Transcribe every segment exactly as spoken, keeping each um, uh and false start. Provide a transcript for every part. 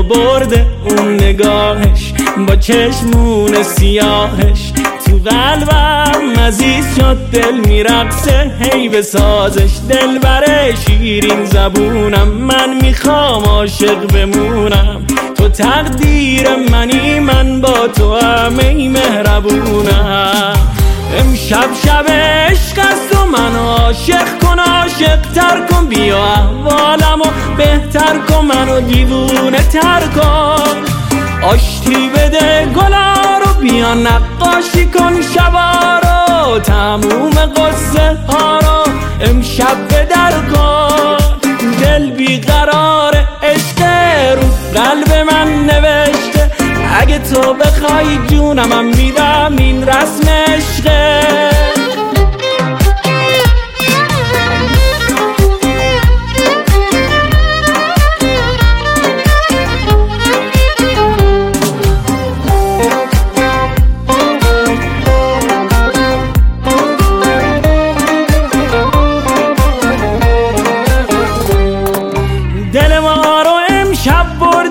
برده اون نگاهش با چشمون سیاهش تو قلبم عزیز شد، دل میرقصه هی به سازش. دل بره شیرین زبونم، من میخوام عاشق بمونم. تو تقدیر منی، من با تو همه مهربونم. امشب شب عشق است و من عاشق کن، عاشق تر کن، بیا احوالمو بهتر کن، منو دیوونه تر کن. آشتی بده گلا رو، بیا نقاشی کن شبا رو، تموم قصه ها رو امشب به در کن. دل بیقرار عشق رو قلب من نوشته، اگه تو بخوای جونم میدم، این رسم عشقه. دل ما رو امشب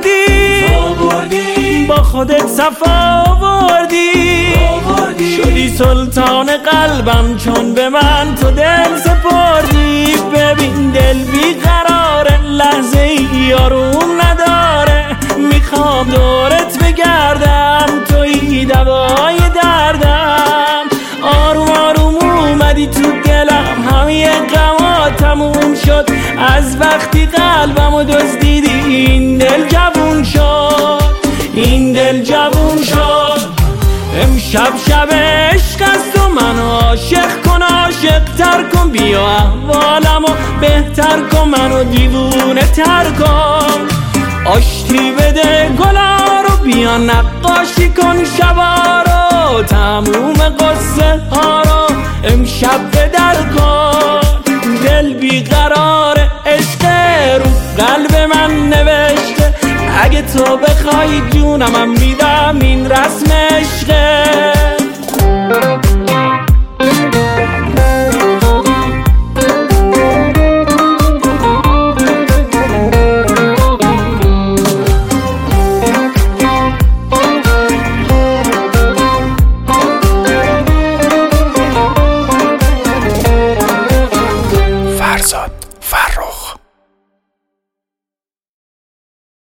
بردی، با خودت صفا آوردی، شدی سلطان قلبم چون به من تو دل سپردی. ببین دل بیقراره، لحظه ای آروم نداره، میخوام دورت بگردم، تویی دوای دردم. آروم آروم اومدی تو دلم، همه غما تموم شد از وقتی قلبمو دزدیدی. این دل جوون شد، این دل جوون شد. امشب شب عشق است و من عاشق کن، عاشق تر کن، بیا احوالمو بهتر کن، منو دیوونه تر کن. آشتی بده گلا رو، بیا نقاشی کن شبا رو، تموم قصه ها رو امشب به در کن. دل بیقرار عشق رو قلب من نوشته، اگه تو بخوای جونم میدم، این رسم عشقه.